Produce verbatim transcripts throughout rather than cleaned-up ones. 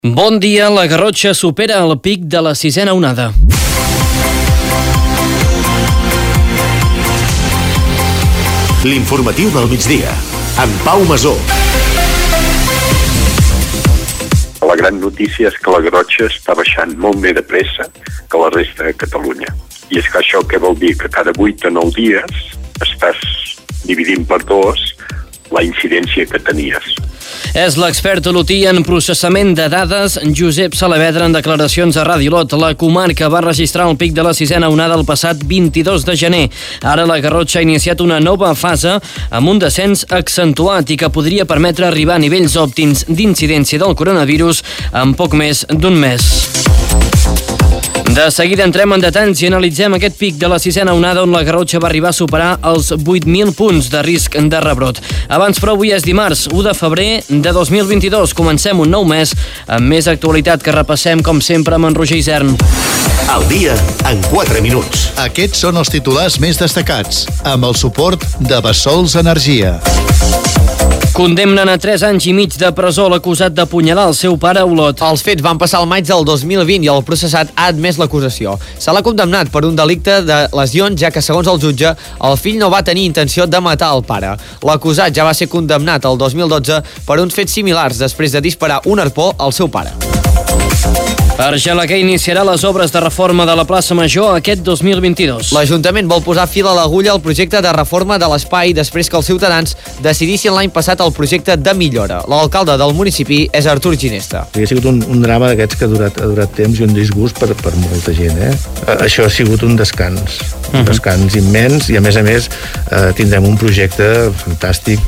Bon dia, la Garrotxa supera el pic de la sisena onada. L'informatiu del migdia, amb Pau Masó. La gran notícia és que la Garrotxa està baixant molt més de pressa que la resta de Catalunya. I és que això què vol dir? Que cada vuit o nou dies estàs dividint per dos la incidència que tenies. És l'expert olotí en processament de dades, Josep Saavedra, en declaracions a Ràdio Olot. La comarca va registrar el pic de la sisena onada el passat vint-i-dos de gener. Ara la Garrotxa ha iniciat una nova fase amb un descens accentuat i que podria permetre arribar a nivells òptims d'incidència del coronavirus en poc més d'un mes. De seguida entrem en detalls i analitzem aquest pic de la sisena onada on la Garrotxa va arribar a superar els vuit mil punts de risc de rebrot. Abans, però, avui és dimarts, u de febrer de dos mil vint-i-dos. Comencem un nou mes amb més actualitat que repassem, com sempre, amb en Roger Isern. El dia en quatre minuts. Aquests són els titulars més destacats, amb el suport de Bessols Energia. Condemnen a tres anys i mig de presó l'acusat d'apunyalar el seu pare a Olot. Els fets van passar el maig del dos mil vint i el processat ha admès l'acusació. Se l'ha condemnat per un delicte de lesions, ja que, segons el jutge, el fill no va tenir intenció de matar el pare. L'acusat ja va ser condemnat el dos mil dotze per uns fets similars després de disparar un arpó al seu pare. Argelaguer iniciarà les obres de reforma de la plaça Major aquest dos mil vint-i-dos. L'Ajuntament vol posar fil a l'agulla al projecte de reforma de l'espai després que els ciutadans decidissin l'any passat el projecte de millora. L'alcalde del municipi és Artur Ginesta. Ha sigut un, un drama d'aquests que ha durat, ha durat temps i un disgust per, per molta gent. Eh? Això ha sigut un descans, un uh-huh. descans immens i, a més a més, eh, tindrem un projecte fantàstic.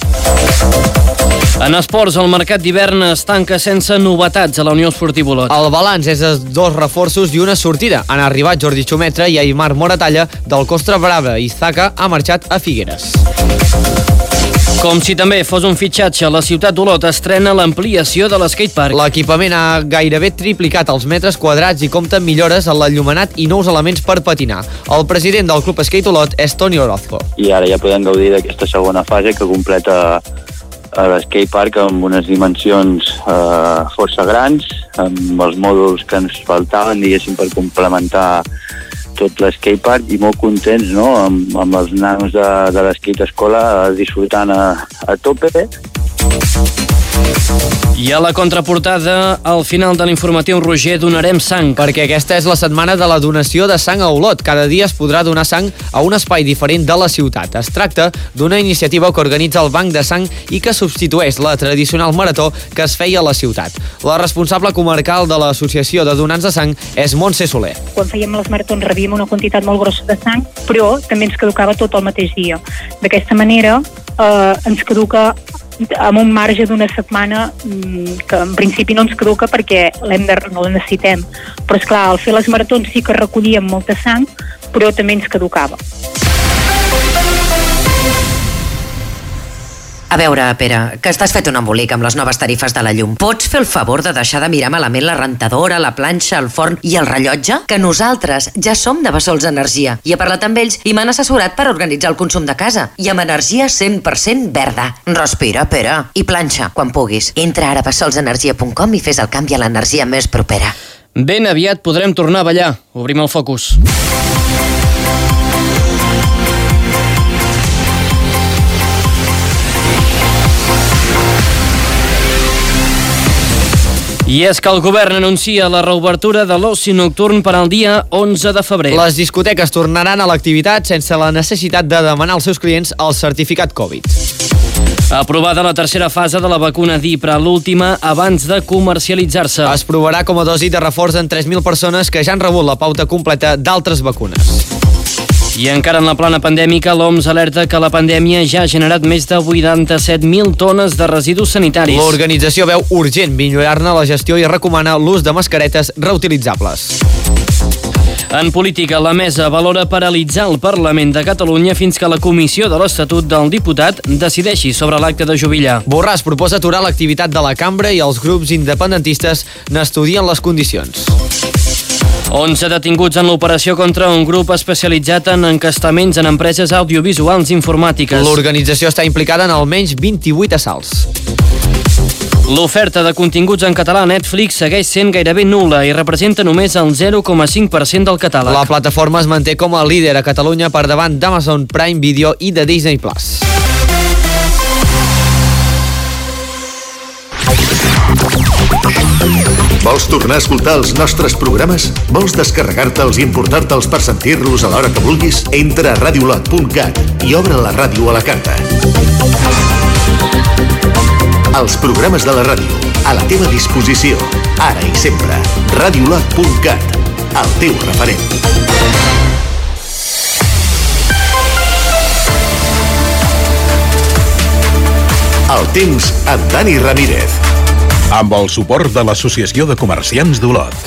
En esports, el mercat d'hivern es tanca sense novetats a la Unió Esportiva Olot. El balanç és de dos reforços i una sortida. Han arribat Jordi Xumetra i Aimar Moratalla del Costa Brava i Zaka ha marxat a Figueres. Com si també fos un fitxatge, la ciutat d'Olot estrena l'ampliació de l'skatepark. L'equipament ha gairebé triplicat els metres quadrats i compta amb millores en l'enllumenat i nous elements per patinar. El president del Club Skate Olot és Toni Orozco. I ara ja podem gaudir d'aquesta segona fase que completa l'skatepark amb unes dimensions eh, força grans, amb els mòduls que ens faltaven, diguéssim, per complementar tot l'skatepark, i molt contents, no?, amb, amb els nanos de, de l'skate escola disfrutant a, a tope. I a la contraportada, al final de l'informatiu, Roger, donarem sang. Perquè aquesta és la setmana de la donació de sang a Olot. Cada dia es podrà donar sang a un espai diferent de la ciutat. Es tracta d'una iniciativa que organitza el Banc de Sang i que substitueix la tradicional marató que es feia a la ciutat. La responsable comarcal de l'Associació de Donants de Sang és Montse Soler. Quan fèiem les maratons rebíem una quantitat molt grossa de sang, però també ens caducava tot el mateix dia. D'aquesta manera eh, ens caduca amb un marge d'una setmana que en principi no ens caduca perquè l'hem de, no la necessitem. Però, esclar, al fer les maratons sí que recollíem molta sang, però també ens caducava. A veure, Pere, que estàs fet un embolic amb les noves tarifes de la llum. Pots fer el favor de deixar de mirar malament la rentadora, la planxa, el forn i el rellotge? Que nosaltres ja som de Bessols Energia i he parlat amb ells i m'han assessorat per organitzar el consum de casa. I amb energia cent per cent verda. Respira, Pere. I planxa, quan puguis. Entra ara a bessols energia punt com i fes el canvi a l'energia més propera. Ben aviat podrem tornar a ballar. Obrim el focus. I és que el govern anuncia la reobertura de l'oci nocturn per al dia onze de febrer. Les discoteques tornaran a l'activitat sense la necessitat de demanar als seus clients el certificat Covid. Aprovada la tercera fase de la vacuna d'Ipra, l'última abans de comercialitzar-se. Es provarà com a dosi de reforç en tres mil persones que ja han rebut la pauta completa d'altres vacunes. I encara en la plana pandèmica, l'O M S alerta que la pandèmia ja ha generat més de vuitanta-set mil tones de residus sanitaris. L'organització veu urgent millorar-ne la gestió i recomana l'ús de mascaretes reutilitzables. En política, la mesa valora paralitzar el Parlament de Catalunya fins que la Comissió de l'Estatut del Diputat decideixi sobre l'acte de Jubillà. Borràs proposa aturar l'activitat de la cambra i els grups independentistes n'estudien les condicions. onze detinguts en l'operació contra un grup especialitzat en encastaments en empreses audiovisuals informàtiques. L'organització està implicada en almenys vint-i-vuit assalts. L'oferta de continguts en català a Netflix segueix sent gairebé nul·la i representa només el zero coma cinc per cent del catàleg. La plataforma es manté com a líder a Catalunya per davant d'Amazon Prime Video i de Disney Plus. Vols tornar a escoltar els nostres programes? Vols descarregar-te'ls i importar-te'ls per sentir-los a l'hora que vulguis? Entra a radiolot punt cat i obre la ràdio a la carta. Els programes de la ràdio, a la teva disposició, ara i sempre. radiolot punt cat, el teu referent. El temps amb Dani Ramírez. Amb el suport de l'Associació de Comerciants d'Olot.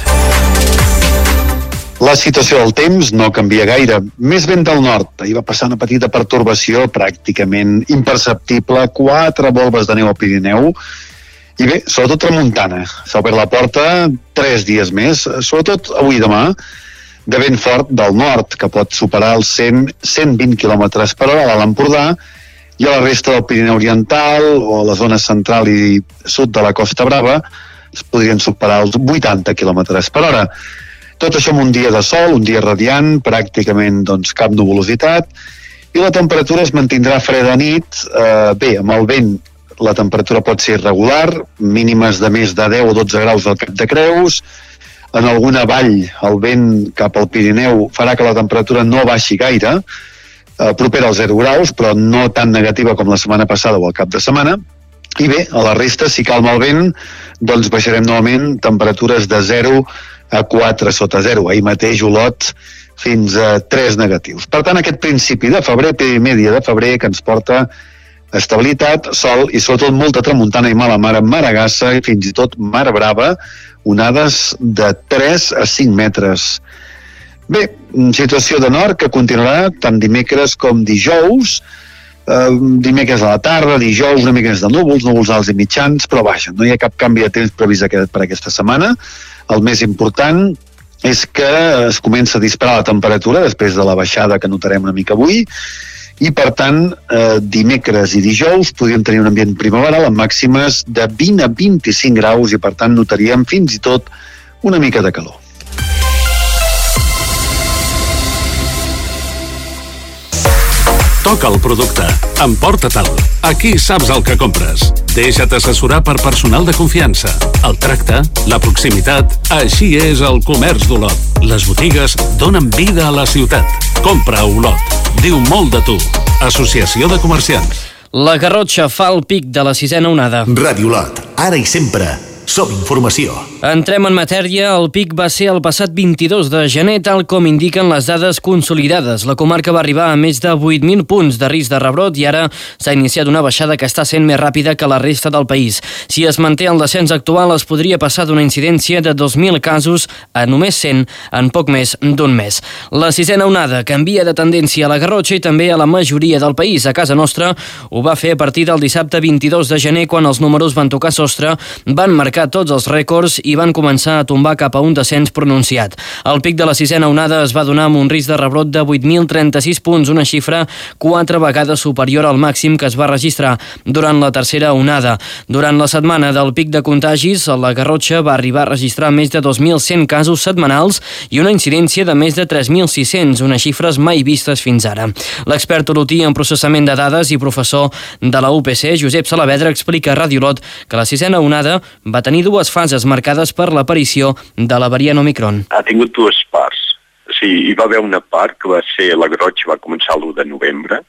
La situació del temps no canvia gaire. Més vent del nord. Ahir va passar una petita pertorbació pràcticament imperceptible. Quatre volves de neu al Pirineu. I bé, sobretot tramuntana. S'ha obert la porta tres dies més, sobretot avui i demà, de vent fort del nord, que pot superar els cent a cent vint quilòmetres per hora a l'Empordà, i a la resta del Pirineu Oriental o a la zona central i sud de la Costa Brava es podrien superar els vuitanta quilòmetres per hora. Tot això amb un dia de sol, un dia radiant, pràcticament doncs, cap nuvolositat, i la temperatura es mantindrà freda a nit. Eh, bé, amb el vent la temperatura pot ser irregular, mínimes de més de deu o dotze graus al Cap de Creus. En alguna vall el vent cap al Pirineu farà que la temperatura no baixi gaire, propera als zero graus, però no tan negativa com la setmana passada o el cap de setmana. I bé, a la resta, si calma el vent, doncs baixarem novament temperatures de zero a quatre sota zero. Ahir mateix Olot fins a tres negatius. Per tant, aquest principi de febrer, primer dia de febrer, que ens porta estabilitat, sol i sobretot molta tramuntana i mala mar amb maragassa i fins i tot mar brava, onades de tres a cinc metres. Bé, situació de nord que continuarà tant dimecres com dijous, eh, dimecres a la tarda, dijous una mica més de núvols, núvols alts i mitjans, però vaja, no hi ha cap canvi de temps previst per aquesta setmana. El més important és que es comença a disparar la temperatura després de la baixada que notarem una mica avui, i per tant, eh, dimecres i dijous podríem tenir un ambient primaveral amb màximes de vint a vint-i-cinc graus i per tant notaríem fins i tot una mica de calor. Toca el producte. Emporta-te'l. Aquí saps el que compres. Deixa't assessorar per personal de confiança. El tracte, la proximitat, així és el comerç d'Olot. Les botigues donen vida a la ciutat. Compra a Olot. Diu molt de tu. Associació de Comerciants. La Garrotxa fa el pic de la sisena onada. Ràdio Olot, ara i sempre. Som informació. Entrem en matèria. El pic va ser el passat vint-i-dos de gener, tal com indiquen les dades consolidades. La comarca va arribar a més de vuit mil punts de risc de rebrot i ara s'ha iniciat una baixada que està sent més ràpida que la resta del país. Si es manté el descens actual, es podria passar d'una incidència de dos mil casos a només cent en poc més d'un mes. La sisena onada canvia de tendència a la Garrotxa i també a la majoria del país. A casa nostra ho va fer a partir del dissabte vint-i-dos de gener, quan els números van tocar sostre, van marcar tots els rècords i van començar a tombar cap a un descens pronunciat. El pic de la sisena onada es va donar amb un risc de rebrot de vuit mil trenta-sis punts, una xifra quatre vegades superior al màxim que es va registrar durant la tercera onada. Durant la setmana del pic de contagis, la Garrotxa va arribar a registrar més de dos mil cent casos setmanals i una incidència de més de tres mil sis-cents, unes xifres mai vistes fins ara. L'expert olotí en processament de dades i professor de la U P C, Josep Salavedra, explica a Ràdio Olot que la sisena onada va tenir dues fases marcades per l'aparició de la variant Omicron. Ha tingut dues parts. O sigui, hi va haver una part que va ser la Garrotxa, va començar l'u de novembre,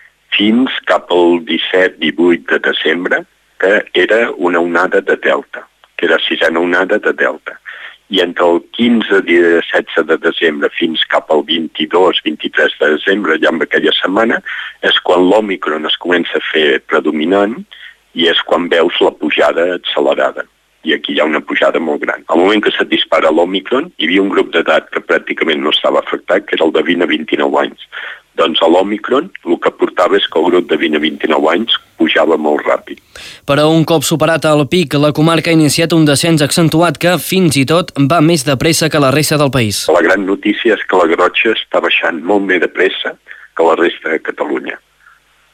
fins cap al disset divuit de desembre, que era una onada de delta, que era sisena onada de delta. I entre el quinze i setze de desembre fins cap al vint-i-dos vint-i-tres de desembre, ja en aquella setmana, és quan l'Omicron es comença a fer predominant i és quan veus la pujada accelerada. I aquí hi ha una pujada molt gran. Al moment que se dispara l'Omicron, hi havia un grup d'edat que pràcticament no estava afectat, que era el de vint a vint-i-nou anys. Doncs a l'Omicron el que portava és que el grup de vint a vint-i-nou anys pujava molt ràpid. Però un cop superat el pic, la comarca ha iniciat un descens accentuat que fins i tot va més de pressa que la resta del país. La gran notícia és que la Garrotxa està baixant molt més de pressa que la resta de Catalunya.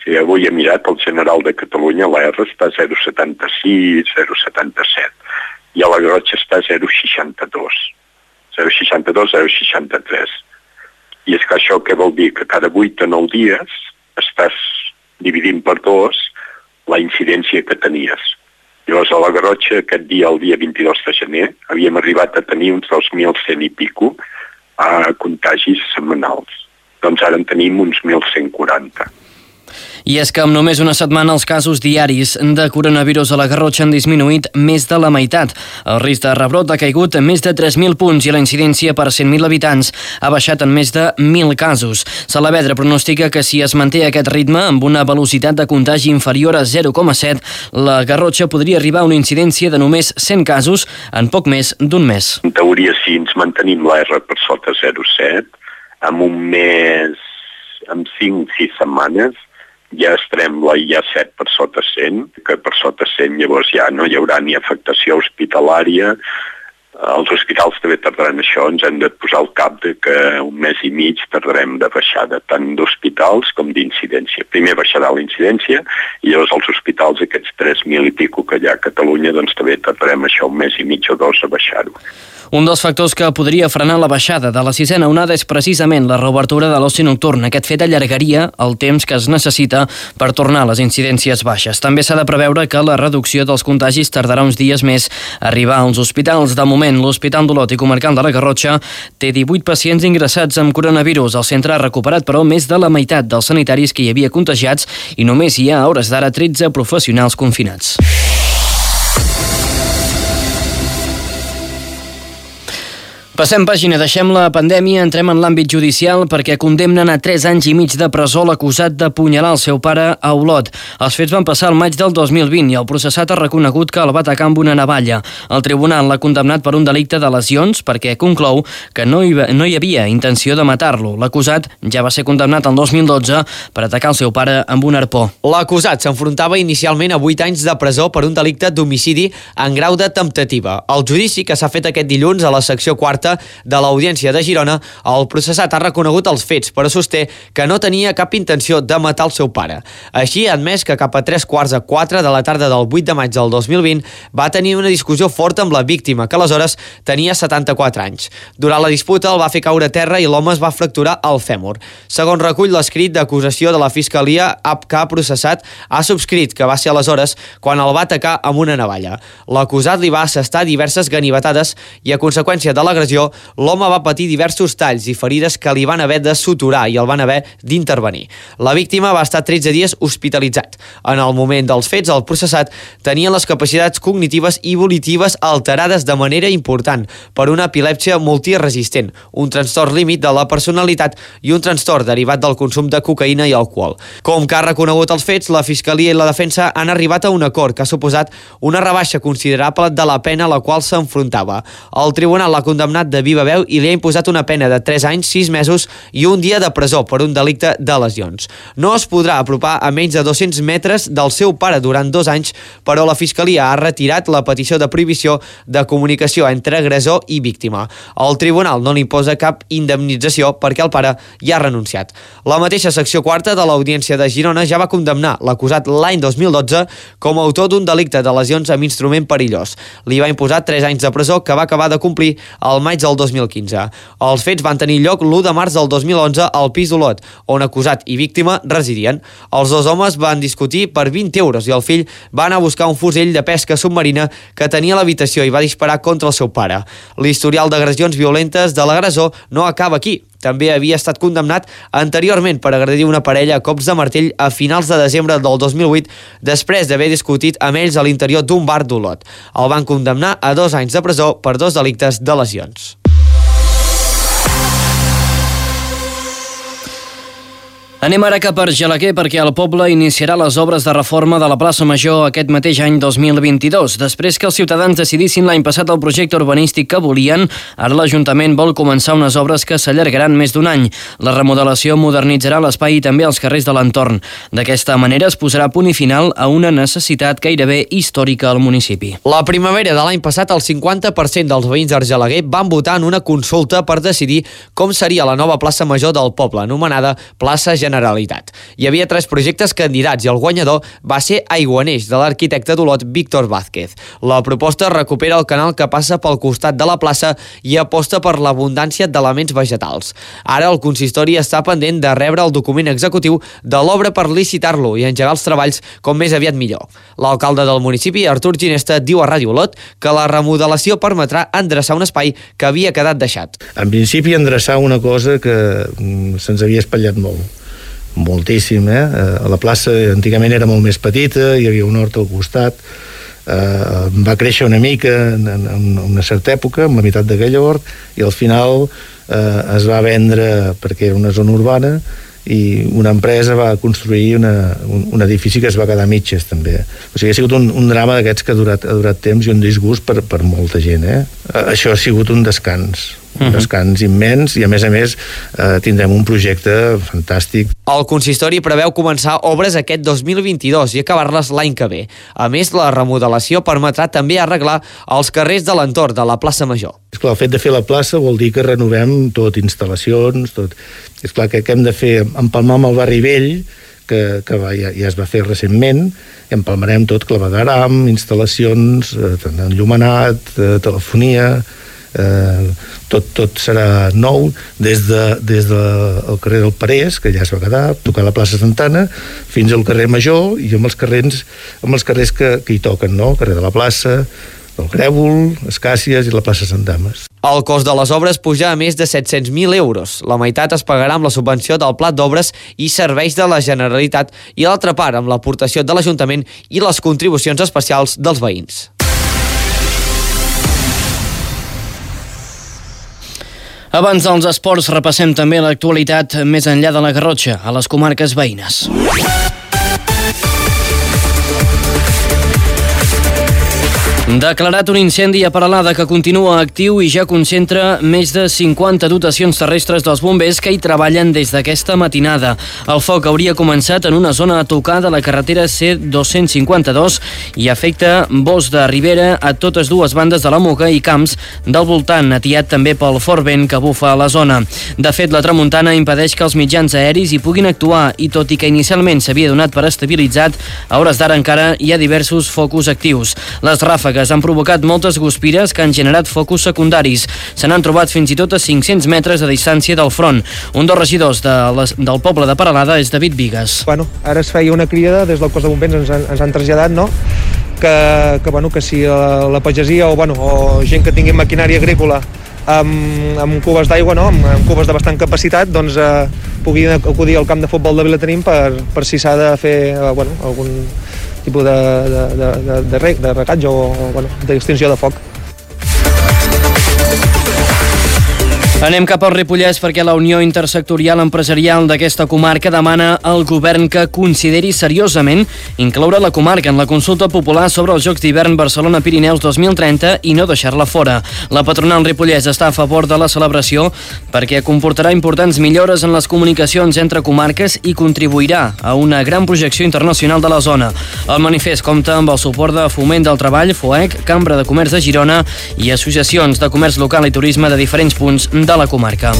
Si avui he mirat, el general de Catalunya, l'R, està a zero coma setanta-sis, zero coma setanta-set, i a la Garrotxa està a zero coma seixanta-dos. zero coma seixanta-dos, zero coma seixanta-tres. I és que això què vol dir? Que cada vuit o nou dies estàs dividint per dos la incidència que tenies. Llavors, a la Garrotxa, aquest dia, el dia vint-i-dos de gener, havíem arribat a tenir uns dos mil cent i pico a contagis setmanals. Doncs ara en tenim uns mil cent quaranta. I és que en només una setmana els casos diaris de coronavirus a la Garrotxa han disminuït més de la meitat. El risc de rebrot ha caigut en més de tres mil punts i la incidència per cent mil habitants ha baixat en més de mil casos. Saavedra pronostica que si es manté aquest ritme amb una velocitat de contagi inferior a zero coma set, la Garrotxa podria arribar a una incidència de només cent casos en poc més d'un mes. En teoria, si ens mantenim l'A R per sota zero coma set, amb un mes, amb cinc sis setmanes, ja estarem la I A set per sota cent, que per sota cent llavors ja no hi haurà ni afectació hospitalària. Els hospitals també tardaran això, ens hem de posar al cap de que un mes i mig tardarem de baixada tant d'hospitals com d'incidència. Primer baixarà la incidència i llavors els hospitals, aquests tres mil i pico que hi ha a Catalunya, doncs també tardarem això un mes i mig o dos a baixar-ho. Un dels factors que podria frenar la baixada de la sisena onada és precisament la reobertura de l'oci nocturn. Aquest fet allargaria el temps que es necessita per tornar a les incidències baixes. També s'ha de preveure que la reducció dels contagis tardarà uns dies més a arribar als hospitals. De moment, l'Hospital d'Olot i Comarcal de la Garrotxa té divuit pacients ingressats amb coronavirus. El centre ha recuperat, però, més de la meitat dels sanitaris que hi havia contagiats i només hi ha, a hores d'ara, tretze professionals confinats. Passem pàgina, deixem la pandèmia, entrem en l'àmbit judicial perquè condemnen a tres anys i mig de presó l'acusat d'apunyalar el seu pare a Olot. Els fets van passar el maig del dos mil vint i el processat ha reconegut que el va atacar amb una navalla. El tribunal l'ha condemnat per un delicte de lesions perquè conclou que no hi, no hi havia intenció de matar-lo. L'acusat ja va ser condemnat el dos mil dotze per atacar el seu pare amb un arpó. L'acusat s'enfrontava inicialment a vuit anys de presó per un delicte d'homicidi en grau de temptativa. El judici que s'ha fet aquest dilluns a la secció quarta de l'Audiència de Girona, el processat ha reconegut els fets, però sosté que no tenia cap intenció de matar el seu pare. Així ha admès que cap a tres quarts a quatre de la tarda del vuit de maig del dos mil vint va tenir una discussió forta amb la víctima, que aleshores tenia setanta-quatre anys. Durant la disputa el va fer caure a terra i l'home es va fracturar el fèmur. Segons recull l'escrit d'acusació de la Fiscalia, que ha processat, ha subscrit que va ser aleshores quan el va atacar amb una navalla. L'acusat li va assestar diverses ganivetades i a conseqüència de l'agressió l'home va patir diversos talls i ferides que li van haver de suturar i el van haver d'intervenir. La víctima va estar tretze dies hospitalitzat. En el moment dels fets, el processat tenia les capacitats cognitives i volitives alterades de manera important per una epilèpsia multiresistent, un trastorn límit de la personalitat i un trastorn derivat del consum de cocaïna i alcohol. Com que ha reconegut els fets, la Fiscalia i la defensa han arribat a un acord que ha suposat una rebaixa considerable de la pena a la qual s'enfrontava. El tribunal l'ha condemnat de viva veu i li ha imposat una pena de tres anys, sis mesos i un dia de presó per un delicte de lesions. No es podrà apropar a menys de dos-cents metres del seu pare durant dos anys, però la Fiscalia ha retirat la petició de prohibició de comunicació entre agressor i víctima. El tribunal no li imposa cap indemnització perquè el pare ja ha renunciat. La mateixa secció quarta de l'Audiència de Girona ja va condemnar l'acusat l'any dos mil dotze com a autor d'un delicte de lesions amb instrument perillós. Li va imposar tres anys de presó que va acabar de complir al maig del dos mil quinze. Els fets van tenir lloc l'u de març del dos mil onze al pis d'Olot, on acusat i víctima residien. Els dos homes van discutir per vint euros i el fill va anar a buscar un fusell de pesca submarina que tenia a l'habitació i va disparar contra el seu pare. L'historial d'agressions violentes de l'agressor no acaba aquí. També havia estat condemnat anteriorment per agredir una parella a cops de martell a finals de desembre del dos mil vuit, després d'haver discutit amb ells a l'interior d'un bar d'Olot. El van condemnar a dos anys de presó per dos delictes de lesions. Anem ara cap a Argelaguer perquè el poble iniciarà les obres de reforma de la plaça Major aquest mateix any dos mil vint-i-dos. Després que els ciutadans decidissin l'any passat el projecte urbanístic que volien, ara l'Ajuntament vol començar unes obres que s'allargaran més d'un any. La remodelació modernitzarà l'espai i també els carrers de l'entorn. D'aquesta manera es posarà punt i final a una necessitat gairebé històrica al municipi. La primavera de l'any passat, el cinquanta per cent dels veïns d'Argelaguer van votar en una consulta per decidir com seria la nova plaça Major del poble, anomenada plaça General Generalitat. Hi havia tres projectes candidats i el guanyador va ser Aiguaneix, de l'arquitecte d'Olot Víctor Vázquez. La proposta recupera el canal que passa pel costat de la plaça i aposta per l'abundància d'elements vegetals. Ara el consistori està pendent de rebre el document executiu de l'obra per licitar-lo i engegar els treballs com més aviat millor. L'alcalde del municipi, Artur Ginesta, diu a Ràdio Olot que la remodelació permetrà endreçar un espai que havia quedat deixat. En principi, endreçar una cosa que mm, se'ns havia espatllat molt, moltíssim, eh? La plaça antigament era molt més petita, hi havia un hort al costat, eh, va créixer una mica en, en una certa època, en la meitat d'aquell hort, i al final eh, es va vendre perquè era una zona urbana, i una empresa va construir una, un, un edifici que es va quedar a mitges també. O sigui, ha sigut un, un drama d'aquests que ha durat, ha durat temps i un disgust per, per molta gent, eh? Això ha sigut un descans, un descans immens, i a més a més eh, tindrem un projecte fantàstic. El consistori preveu començar obres aquest dos mil vint-i-dos i acabar-les l'any que ve. A més, la remodelació permetrà també arreglar els carrers de l'entorn de la plaça Major. És clar, el fet de fer la plaça vol dir que renovem tot, instal·lacions, tot. És clar que, que hem de fer, empalmar amb el barri vell, que, que va, ja, ja es va fer recentment, i empalmarem tot, clavegaram, instal·lacions, eh, enllumenat, eh, telefonia, eh, tot, tot serà nou, des de, des de el carrer del Parés, que ja es va quedar, tocar la plaça Santana, fins al carrer Major, i amb els carrers, amb els carrers que, que hi toquen, no? El carrer de la plaça, el Grèvol, Escàcies i la plaça Sant Dames. El cost de les obres puja a més de set-cents mil euros. La meitat es pagarà amb la subvenció del Pla d'Obres i Serveis de la Generalitat i l'altra part amb l'aportació de l'Ajuntament i les contribucions especials dels veïns. Abans dels esports repassem també l'actualitat més enllà de la Garrotxa, a les comarques veïnes. Declarat un incendi a Peralada que continua actiu i ja concentra més de cinquanta dotacions terrestres dels bombers que hi treballen des d'aquesta matinada. El foc hauria començat en una zona a tocar de la carretera C dos-cents cinquanta-dos i afecta Bos de Ribera a totes dues bandes de la Moga i camps del voltant, atiat també pel fort vent que bufa a la zona. De fet, la tramuntana impedeix que els mitjans aeris hi puguin actuar i tot i que inicialment s'havia donat per estabilitzat, a hores d'ara encara hi ha diversos focus actius. Les ràfegues han provocat moltes guspires que han generat focus secundaris. Se n'han trobat fins i tot a cinc-cents metres de distància del front. Un dels regidors de les, del poble de Peralada és David Vigues. Bueno, ara es feia una crida des del cos de bombers, ens han, ens han traslladat, no?, que, que, bueno, que si la, la pagesia o, bueno, o gent que tingui maquinària agrícola amb, amb cubes d'aigua, no?, amb, amb cubes de bastant capacitat, doncs eh, puguin acudir al camp de futbol de Vilatenim per, per si s'ha de fer eh, bueno, algun tipus de, de, de, de, de, reg, de regatge o, o bueno, d'extinció de foc. Anem cap al Ripollès perquè la Unió Intersectorial Empresarial d'aquesta comarca demana al govern que consideri seriosament incloure la comarca en la consulta popular sobre els Jocs d'Hivern Barcelona-Pirineus dos mil trenta i no deixar-la fora. La patronal Ripollès està a favor de la celebració perquè comportarà importants millores en les comunicacions entre comarques i contribuirà a una gran projecció internacional de la zona. El manifest compta amb el suport de Foment del Treball, FOEC, Cambra de Comerç de Girona i associacions de comerç local i turisme de diferents punts de la comarca.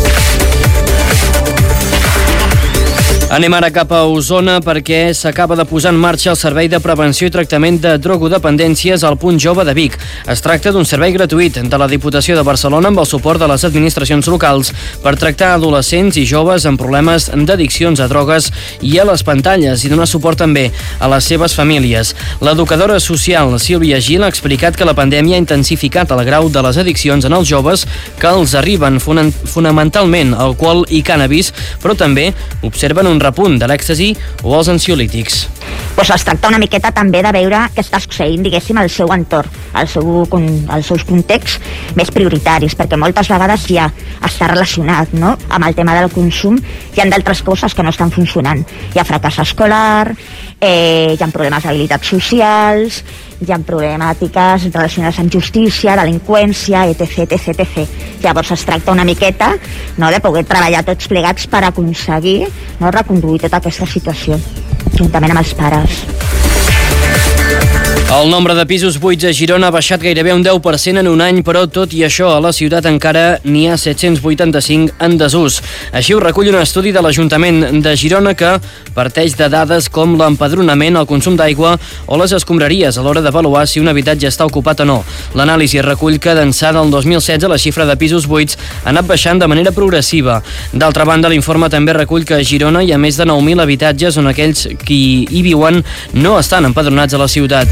Anem ara cap a Osona perquè s'acaba de posar en marxa el Servei de Prevenció i Tractament de Drogodependències al Punt Jove de Vic. Es tracta d'un servei gratuït de la Diputació de Barcelona amb el suport de les administracions locals per tractar adolescents i joves amb problemes d'addiccions a drogues i a les pantalles i donar suport també a les seves famílies. L'educadora social Sílvia Gil ha explicat que la pandèmia ha intensificat el grau de les addiccions en els joves que els arriben fonamentalment alcohol i cànnabis, però també observen un repunt de l'èxtasi o els ansiolítics. Pues es tracta una miqueta també de veure què està succeint, diguéssim, al seu entorn, al seu, als seus contexts més prioritaris, perquè moltes vegades ja està relacionat, no?, amb el tema del consum. Hi ha d'altres coses que no estan funcionant. Hi ha fracàs escolar, eh, hi ha problemes d'habilitats socials, hi ha problemàtiques relacionades amb justícia, delinqüència, etc, etc, etc. Llavors es tracta una miqueta, no?, de poder treballar tots plegats per aconseguir, no?, reconduir tota aquesta situació, juntament amb els pares. El nombre de pisos buits a Girona ha baixat gairebé un deu per cent en un any, però tot i això a la ciutat encara n'hi ha set-cents vuitanta-cinc en desús. Així ho recull un estudi de l'Ajuntament de Girona que parteix de dades com l'empadronament, el consum d'aigua o les escombraries a l'hora d'avaluar si un habitatge està ocupat o no. L'anàlisi recull que d'ençà del dos mil setze la xifra de pisos buits ha anat baixant de manera progressiva. D'altra banda, l'informe també recull que a Girona hi ha més de nou mil habitatges on aquells qui hi viuen no estan empadronats a la ciutat.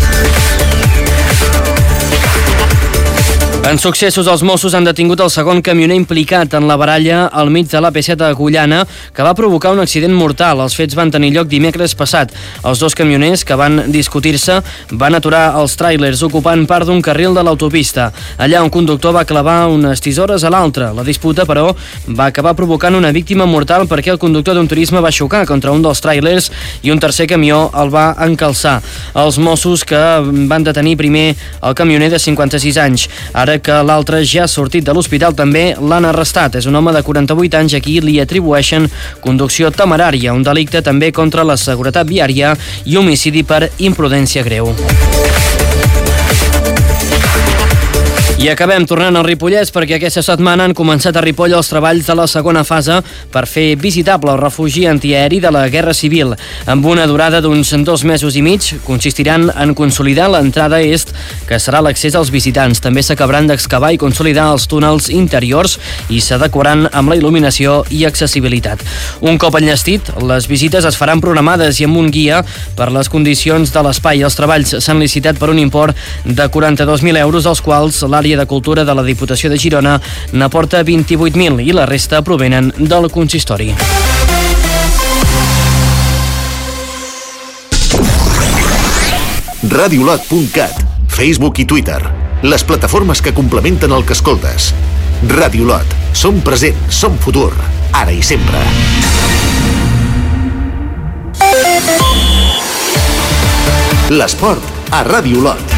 En successos, els Mossos han detingut el segon camioner implicat en la baralla al mig de l'A P set a Agullana, que va provocar un accident mortal. Els fets van tenir lloc dimecres passat. Els dos camioners que van discutir-se van aturar els tràilers ocupant part d'un carril de l'autopista. Allà un conductor va clavar unes tisores a l'altre. La disputa, però, va acabar provocant una víctima mortal perquè el conductor d'un turisme va xocar contra un dels tràilers i un tercer camió el va encalçar. Els Mossos que van detenir primer el camioner de cinquanta-sis anys. Ara que l'altre ja ha sortit de l'hospital també l'han arrestat. És un home de quaranta-vuit anys a qui li atribueixen conducció temerària, un delicte també contra la seguretat viària i homicidi per imprudència greu. I acabem tornant al Ripollès perquè aquesta setmana han començat a Ripoll els treballs de la segona fase per fer visitable el refugi antiaeri de la Guerra Civil. Amb una durada d'uns dos mesos i mig, consistiran en consolidar l'entrada est, que serà l'accés als visitants. També s'acabaran d'excavar i consolidar els túnels interiors i s'adequaran amb la il·luminació i accessibilitat. Un cop enllestit, les visites es faran programades i amb un guia per les condicions de l'espai. Els treballs s'han licitat per un import de quaranta-dos mil euros, als quals l'àrea de Cultura de la Diputació de Girona n'aporta vint-i-vuit mil i la resta provenen del consistori. radiolot punt cat, Facebook i Twitter, les plataformes que complementen el que escoltes. Radiolot, som present, som futur, ara i sempre. L'esport a Radiolot.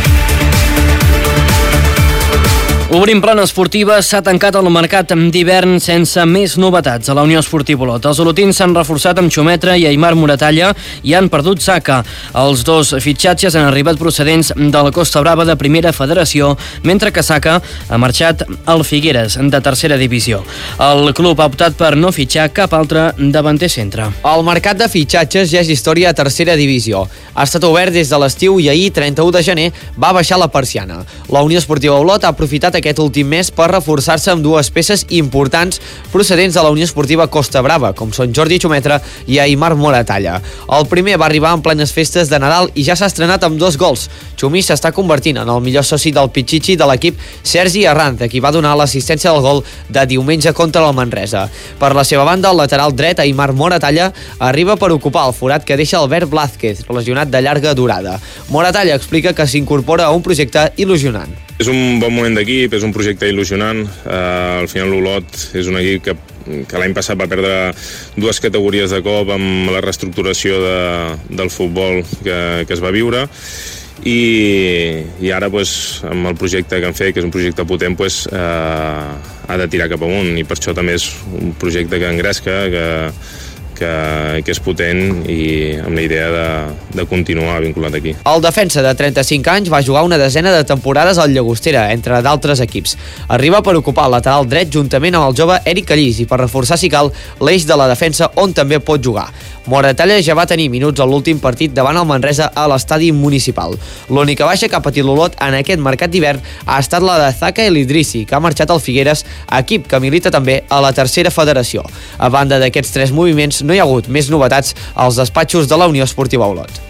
Obrim plana esportiva, s'ha tancat el mercat d'hivern sense més novetats a la Unió Esportiva Olot. Els olotins s'han reforçat amb Xumetra i Aimar Moratalla i han perdut Saka. Els dos fitxatges han arribat procedents de la Costa Brava de Primera Federació, mentre que Saka ha marxat al Figueres, de Tercera Divisió. El club ha optat per no fitxar cap altre davanter centre. El mercat de fitxatges ja és història a Tercera Divisió. Ha estat obert des de l'estiu i ahir, trenta-u de gener, va baixar la persiana. La Unió Esportiva Olot ha aprofitat aquest últim mes per reforçar-se amb dues peces importants procedents de la Unió Esportiva Costa Brava, com són Jordi Xumetra i Aimar Moratalla. El primer va arribar en plenes festes de Nadal i ja s'ha estrenat amb dos gols. Xumi s'està convertint en el millor soci del Pichichi de l'equip Sergi Arranz, qui va donar l'assistència del gol de diumenge contra el Manresa. Per la seva banda, el lateral dret, Aimar Moratalla, arriba per ocupar el forat que deixa Albert Blázquez, lesionat de llarga durada. Moratalla explica que s'incorpora a un projecte il·lusionant. És un bon moment d'equip, és un projecte il·lusionant. Uh, al final l'Olot és un equip que, que l'any passat va perdre dues categories de cop amb la reestructuració de, del futbol que, que es va viure i, i ara pues, amb el projecte que han fet, que és un projecte potent, pues, uh, ha de tirar cap amunt i per això també és un projecte que engresca, que Que, que és potent i amb la idea de, de continuar vinculat aquí. El defensa de trenta-cinc anys va jugar una desena de temporades al Llagostera, entre d'altres equips. Arriba per ocupar el lateral dret juntament amb el jove Eric Callís i per reforçar, si cal, l'eix de la defensa on també pot jugar. Moratalla ja va tenir minuts a l'últim partit davant el Manresa a l'estadi municipal. L'única baixa que ha patit l'Olot en aquest mercat d'hivern ha estat la de Zaka El Idrissi, que ha marxat al Figueres, equip que milita també a la Tercera Federació. A banda d'aquests tres moviments, no hi ha hagut més novetats als despatxos de la Unió Esportiva Olot.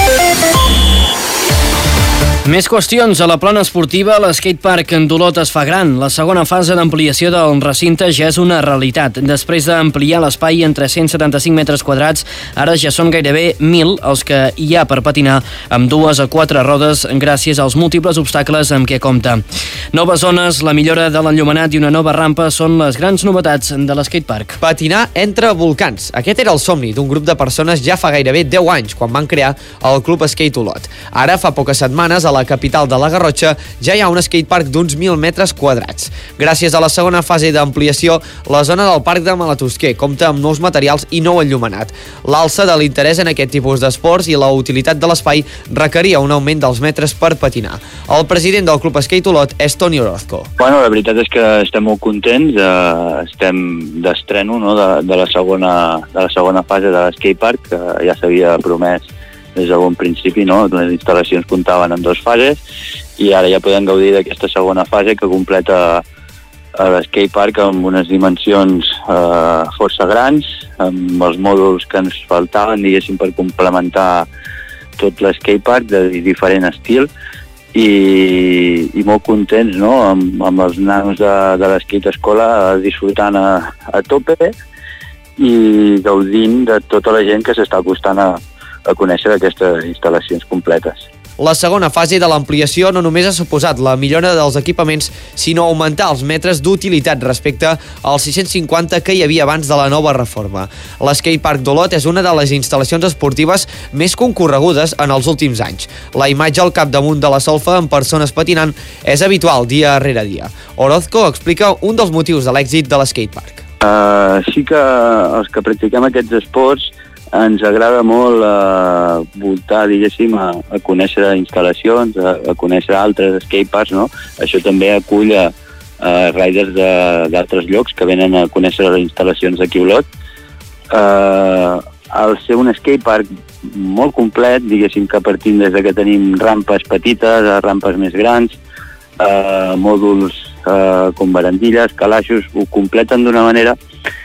Més qüestions. A la plana esportiva, l'skatepark d'Olot es fa gran. La segona fase d'ampliació del recinte ja és una realitat. Després d'ampliar l'espai en tres-cents setanta-cinc metres quadrats, ara ja són gairebé mil els que hi ha per patinar amb dues a quatre rodes gràcies als múltiples obstacles amb què compta. Noves zones, la millora de l'enllumenat i una nova rampa són les grans novetats de l'skatepark. Patinar entre volcans. Aquest era el somni d'un grup de persones ja fa gairebé deu anys, quan van crear el Club Skate Olot. Ara, fa poques setmanes, a la capital de la Garrotxa, ja hi ha un skatepark d'uns mil metres quadrats. Gràcies a la segona fase d'ampliació, la zona del parc de Malatosquer compta amb nous materials i nou enllumenat. L'alça de l'interès en aquest tipus d'esports i la utilitat de l'espai requeria un augment dels metres per patinar. El president del Club Skate Olot és Toni Orozco. Bueno, la veritat és que estem molt contents, eh, estem d'estreno, no?, de, de, la segona, de la segona fase de l'skatepark, que ja s'havia promès des de bon principi, no? Les instal·lacions comptaven en dues fases i ara ja podem gaudir d'aquesta segona fase que completa l'skatepark amb unes dimensions eh, força grans, amb els mòduls que ens faltaven, diguéssim, per complementar tot l'skatepark de diferent estil i, i molt contents, no?, amb, amb els nanos de, de l'skate escola disfrutant a, a tope i gaudint de tota la gent que s'està acostant a, a conèixer aquestes instal·lacions completes. La segona fase de l'ampliació no només ha suposat la millora dels equipaments, sinó augmentar els metres d'utilitat respecte als sis-cents cinquanta que hi havia abans de la nova reforma. L'skatepark d'Olot és una de les instal·lacions esportives més concorregudes en els últims anys. La imatge al capdamunt de la solfa amb persones patinant és habitual dia rere dia. Orozco explica un dels motius de l'èxit de l'skatepark. Uh, sí que els que practiquem aquests esports ens agrada molt eh, voltar, diguéssim, a, a conèixer instal·lacions, a, a conèixer altres skateparks, no? Això també acull a, a riders d'altres llocs que venen a conèixer les instal·lacions d'aquí a Olot. Eh, al ser un skatepark molt complet, diguéssim que partim des de que tenim rampes petites a rampes més grans, eh, mòduls eh, com barandilles, calaixos, ho completen d'una manera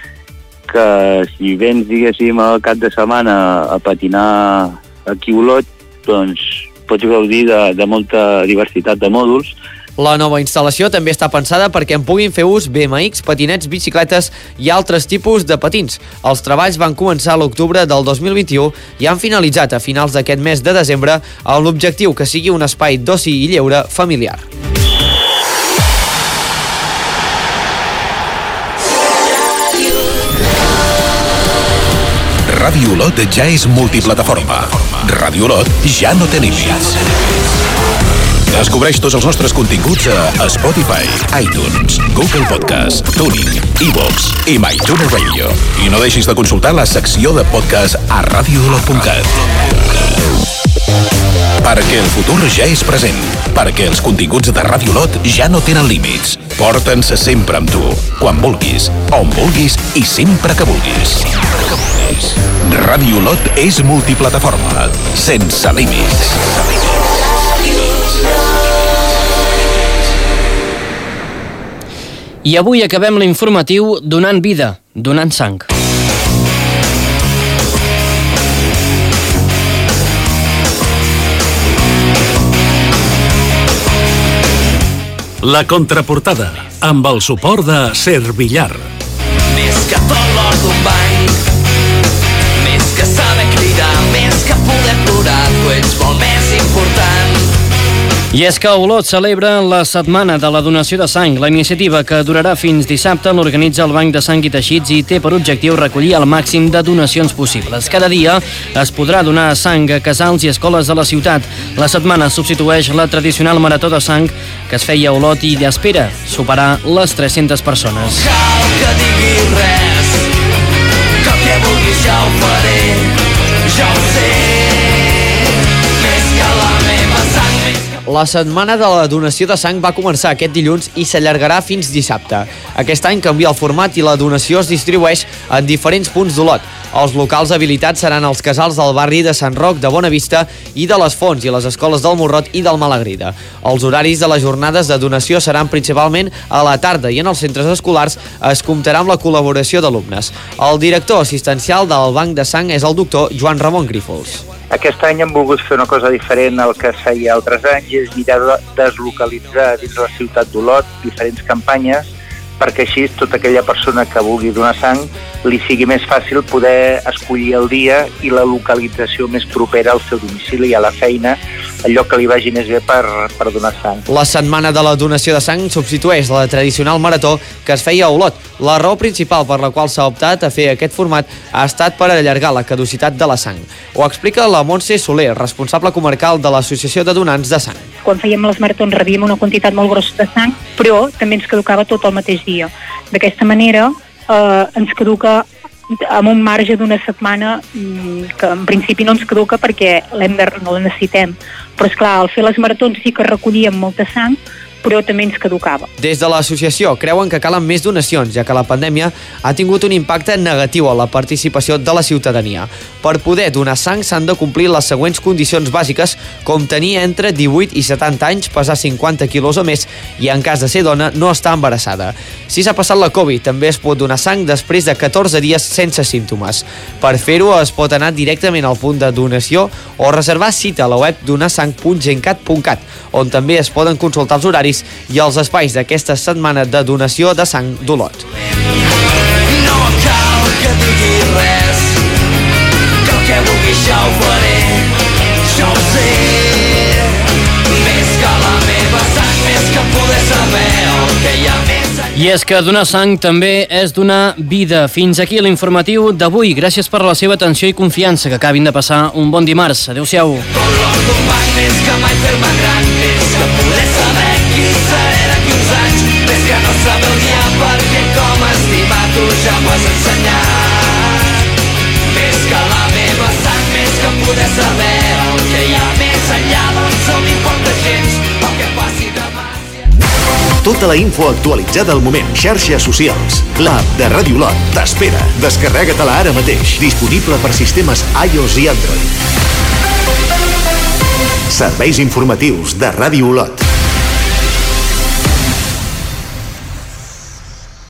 que si vens, diguéssim, al cap de setmana a patinar aquí a Olot, doncs pots gaudir de, de molta diversitat de mòduls. La nova instal·lació també està pensada perquè en puguin fer ús B M X, patinets, bicicletes i altres tipus de patins. Els treballs van començar a l'octubre del dos mil vint-i-u i han finalitzat a finals d'aquest mes de desembre amb l'objectiu que sigui un espai d'oci i lleure familiar. Ràdio Olot ja és multiplataforma. Ràdio Olot ja no té límits. Descobreix tots els nostres continguts a Spotify, iTunes, Google Podcast, TuneIn, iVoox i MyTuner Radio. I no deixis de consultar la secció de podcast a radio olot punt cat. Perquè el futur ja és present. Perquè els continguts de Ràdio Olot ja no tenen límits. Porta'ns sempre amb tu, quan vulguis, on vulguis i sempre que vulguis. Ràdio Olot és multiplataforma, sense límits. I avui acabem l'informatiu donant vida, donant sang. La contraportada, amb el suport de Servillar. Més que tot l'or d'un banc, més que saber cridar, més que poder plorar, tu ets molt més important. I és que Olot celebra la Setmana de la Donació de Sang. La iniciativa, que durarà fins dissabte, l'organitza el Banc de Sang i Teixits i té per objectiu recollir el màxim de donacions possibles. Cada dia es podrà donar sang a casals i escoles de la ciutat. La setmana substitueix la tradicional marató de sang que es feia a Olot i espera superar les tres-centes persones. Cal que diguis res, que el que vulguis ja ho faré, ja ho sé, més que la meva sang, més que... La setmana de la donació de sang va començar aquest dilluns i s'allargarà fins dissabte. Aquest any canvia el format i la donació es distribueix en diferents punts d'Olot. Els locals habilitats seran els casals del barri de Sant Roc, de Bonavista i de les Fonts i les escoles del Morrot i del Malagrida. Els horaris de les jornades de donació seran principalment a la tarda i en els centres escolars es comptarà amb la col·laboració d'alumnes. El director assistencial del Banc de Sang és el doctor Joan Ramon Grífols. Aquest any hem volgut fer una cosa diferent al que es feia altres anys, i és mirar de deslocalitzar dins la ciutat d'Olot diferents campanyes perquè així tota aquella persona que vulgui donar sang li sigui més fàcil poder escollir el dia i la localització més propera al seu domicili i a la feina, el lloc que li vagi més bé per, per donar sang. La setmana de la donació de sang substitueix la tradicional marató que es feia a Olot. La raó principal per la qual s'ha optat a fer aquest format ha estat per allargar la caducitat de la sang. Ho explica la Montse Soler, responsable comarcal de l'Associació de Donants de Sang. quan fèiem les maratons rebíem una quantitat molt grossa de sang, però també ens caducava tot el mateix dia. D'aquesta manera eh, ens caduca amb un marge d'una setmana que en principi no ens caduca perquè l'hem de, no la necessitem. Però esclar, al fer les maratons sí que recollíem molta sang, però també ens caducava. Des de l'associació creuen que calen més donacions, ja que la pandèmia ha tingut un impacte negatiu a la participació de la ciutadania. Per poder donar sang s'han de complir les següents condicions bàsiques, com tenir entre divuit i setanta anys, pesar cinquanta quilos o més i, en cas de ser dona, no estar embarassada. Si s'ha passat la Covid, també es pot donar sang després de catorze dies sense símptomes. Per fer-ho es pot anar directament al punt de donació o reservar cita a la web donasang punt gencat punt cat, on també es poden consultar els horaris i els espais d'aquesta setmana de donació de sang d'Olot. No cal que digui res, que el que vulgui ja ho faré, jo ho sé. Més que la meva sang, més que poder saber el que hi ha més enllà. I és que donar sang també és donar vida. Fins aquí l'informatiu d'avui. Gràcies per la seva atenció i confiança. Que acabin de passar un bon dimarts. Adéu-siau. Més que mai fer-me gran, més que poder saber qui seré d'aquí uns anys, més que no saber el dia perquè com estimar tu ja m'ho has ensenyat. Més que la meva sang, més que poder saber el que hi ha més enllà, doncs no m'importa gens el que passi demà. Tota la info actualitzada al moment. Xarxes socials. L'app de Ràdio Olot t'espera. Descarrega-te-la ara mateix. Disponible per sistemes iOS i Android. Serveis informatius de Ràdio Olot.